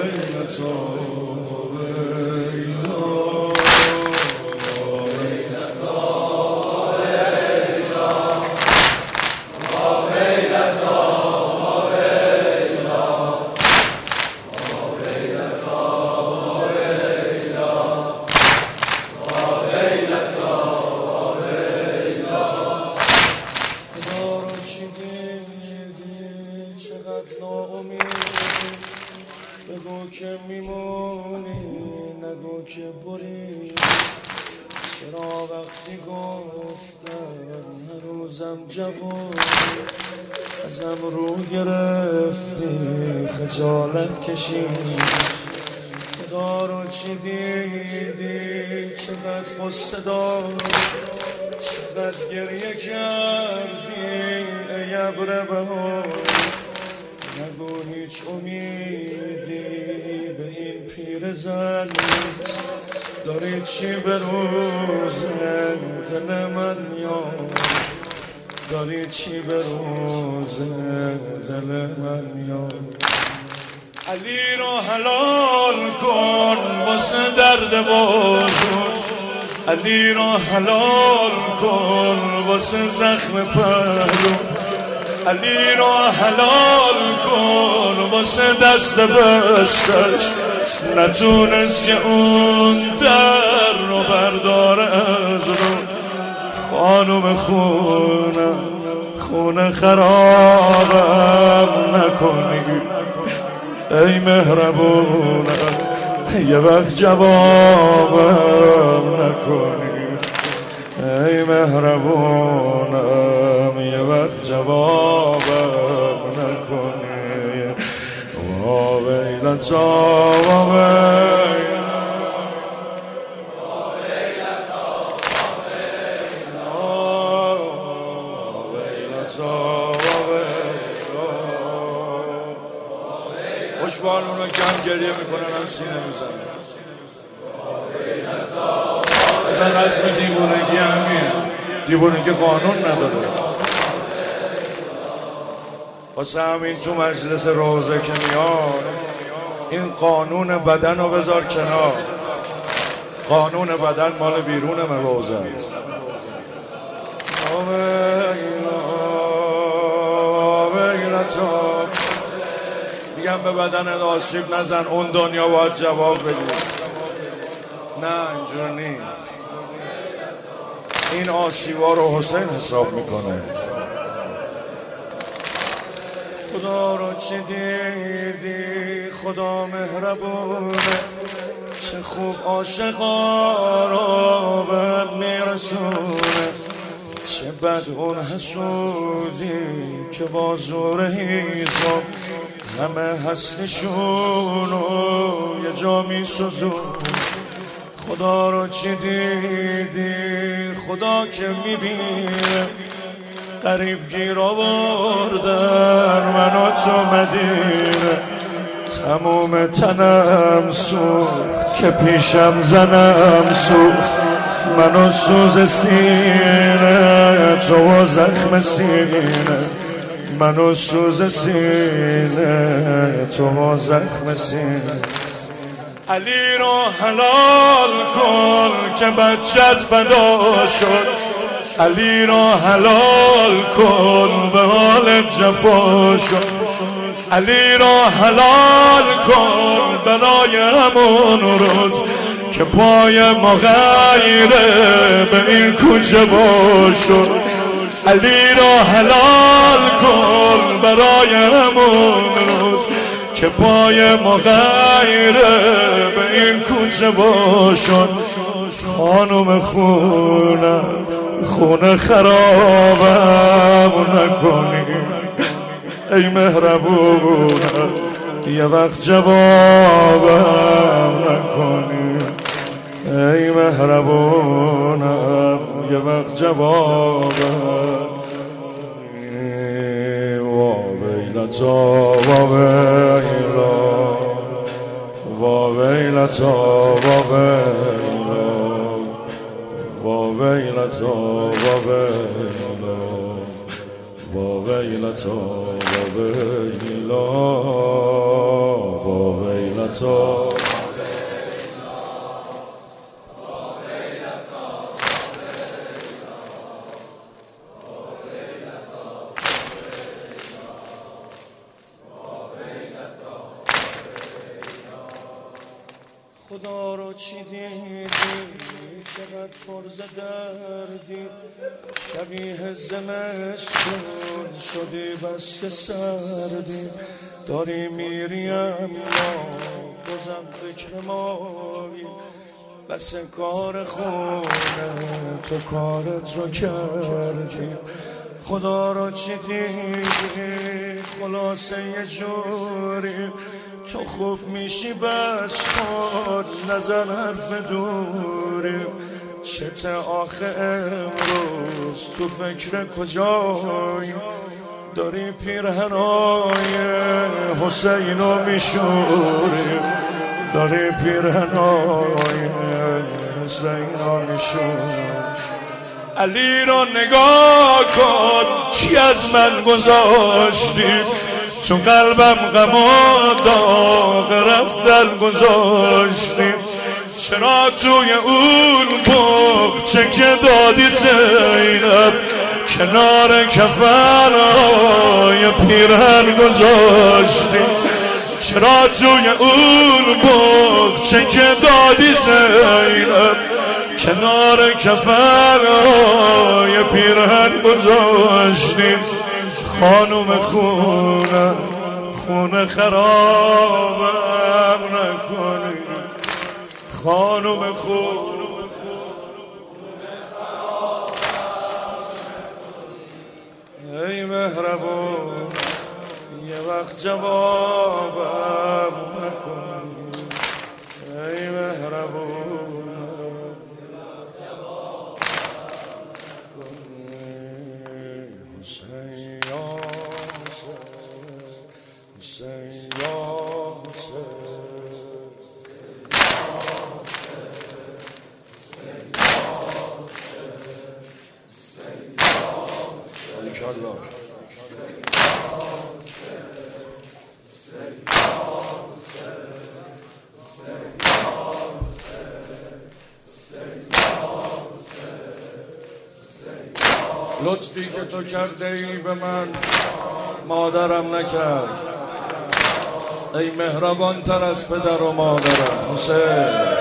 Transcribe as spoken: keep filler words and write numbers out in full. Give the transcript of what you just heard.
بگو که میمونی نگو که بری. چرا وقتی گفتم هنوزم جوانی ازم رو گرفتی خجالت کشیدی. خدا رو چی دیدی چقدر قصه داری چقدر گریه کردی ای ابر بهار. نگو هیچ امیدی به این پیرزن نیست. داری چی به روزه دل من میاد داری چی به روزه دل من میاد. علی رو حلال کن واسه درد بازون. علی رو حلال کن واسه زخم پهلو. علی رو حلال کن واسه دست بستش نتونست که اون در رو بردار از رو. خانم خونه خونه خرابم نکنی ای مهربونه یه وقت جوابم نکنی ای مهربونم یه وقت جوابم نکنی. وا ویلتا وا خوشبانون رو کم گریه میکنن هم سینه میزنن. اصلا رسم دیوونگی همین دیوونگی قانون نداره. واسه همین تو مجلس روزه که میاد این قانون بدن رو بذار کنار. قانون بدن مال بیرون من روزه است. میگم به بدن آسیب نزن اون دنیا باید جواب بدی. نه اینجور نیست. این آسیبا رو حسین حساب میکنه. خدا رو چی دیدی خدا مهربونه چه خوب عاشقا رو بد میرسونه. چه بد اون حسودی که با زور هیزم همه هستشونو یه جا می سوزون. خدا رو چی دیدی خدا که میبینه قریب گیر آوردن من و تو مدینه. تموم تنم سوخت که پیشم زنم سوخت من و سوز سینه تو و زخم سینه من و سوز سینه تو و زخم سینه. علی رو حلال کن که بچت فدا شد. علی رو حلال کن به حال جفا شد. علی رو حلال کن برای همون روز که پای ما غیره به این کوچه باشد. علی رو حلال کن برای همون روز که پای ما غیره به این کوچه باشد. خانم خونه خونه خرابم نکنی ای مهربونه یه وقت جوابم نکنی ای مهربونم یه وقت جوابم. وا ویلتا وا ویلا وا ویلتا وا ویلا وا ویلتا وا ویلا وا ویلتا وا ویلا وا ویلتا تو خدا رو چی دیدی چقدر فرز دردی شبیه زمستون شدی بس که سردی داری میری اما بازم فکر مایی بس کار خونه تو کارت رو کردی خدا رو چی دیدی خلاصه یه جوری تو خوب میشی بس خود نزن حرف دوری چت آخه امروز تو فکر کجایی داری پیرهنای حسینو میشوری داری پیرهنای حسینو میشوری علی رو نگاه کن چی از من گذاشتی تو قلبم غم و داغ رفتن گذاشتی چرا توی اون بغچه که دادی زینب کنار کفنای پیرهن گذاشتی چرا توی اون بغچه که دادی زینب کنار کفنای پیرهن گذاشتی خانوم خونه خونه خرابم نکنی خانوم خونه ای مهربون یه وقت جوابم نکنی ای مهربون حسین حسین لطفی که تو کرده ای به من مادرم نکرد ای مهربان تر از پدر و مادرم حسین